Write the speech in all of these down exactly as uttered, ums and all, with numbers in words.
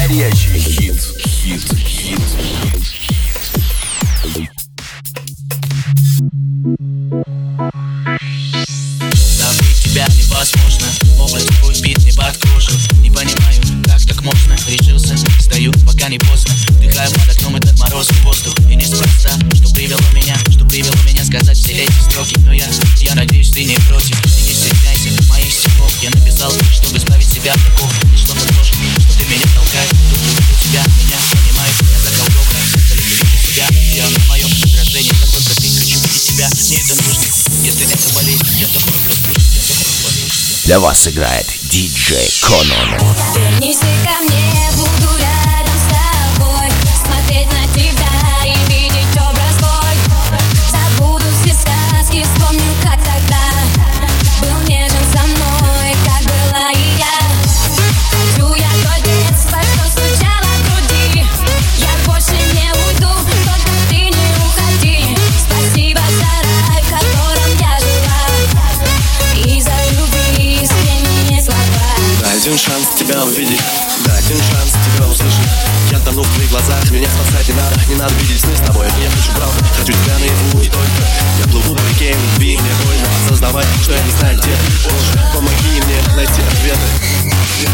Настоящий хит, хит, хит, хит. Забыть тебя невозможно, образ твой бит не подкружен. Не понимаю, как так можно. Решился, стою, пока не поздно. Вдыхаю под окном этот морозный воздух. И неспроста, что привело меня, что привело меня сказать все эти строки. Но я, я надеюсь, ты не против. Ты не стесняйся моих стихов. Я написал, чтобы избавить себя от такого. И что-то ложь, что ты меня толкаешь. Тут люблю тебя, меня понимаешь. Я заколдован, далеко вижу себя. Я на моем отражении, как только ты хочу видеть тебя. Мне это нужно, если это болезнь, я тобой разбуюсь, я тобой болезнь. Для вас играет диджей Конон. Вернись ты ко мне, буду рядом с тобой, смотреть на тебя и видеть образ твой. Забуду все сказки, вспомню, как тогда был нежен со мной, как была и я. Хочу я то детство, что стучало в груди. Я больше не уйду, только ты не уходи. Спасибо за рай, в котором я жила, и за любви искренние слова. Дай один шанс тебя увидеть, дай один шанс тебя услышать. Я тону в твоих глазах, меня спасать не надо. Не надо видеть сны с тобой, я хочу правду, хочу тебя наяву и только. Я плыву по реке любви, мне больно осознавать, что я не знаю где. Боже, помоги мне найти ответы.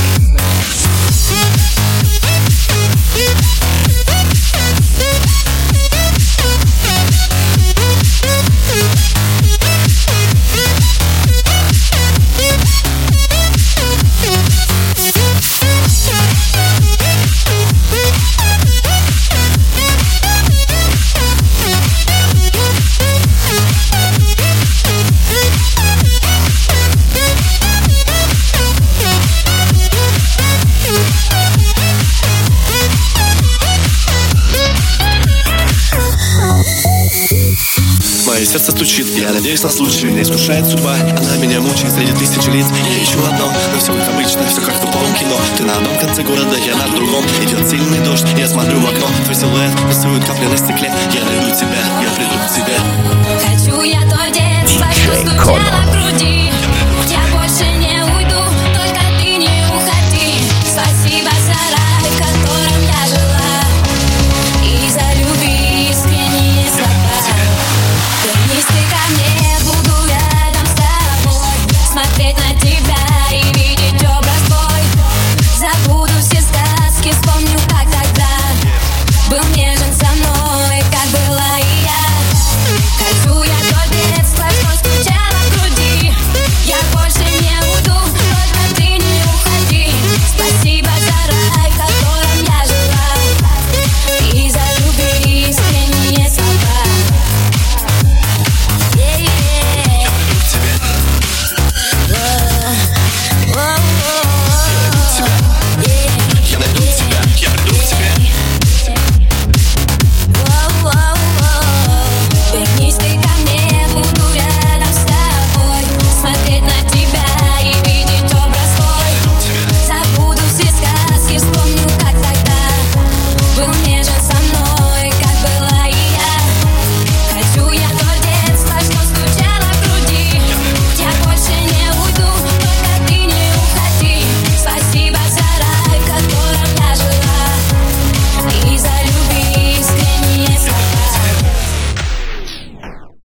Мое сердце стучит, я надеюсь на случай. Меня искушает судьба, она меня мучает среди тысячи лиц. Я ищу одно, но все как обычно, все как в тупом кино. Ты на одном конце города, я на другом. Идет сильный дождь, я смотрю в окно. Твой силуэт рисует капли на стекле. Я найду тебя, я приду к тебе. Хочу я то детство, что стучало в груди.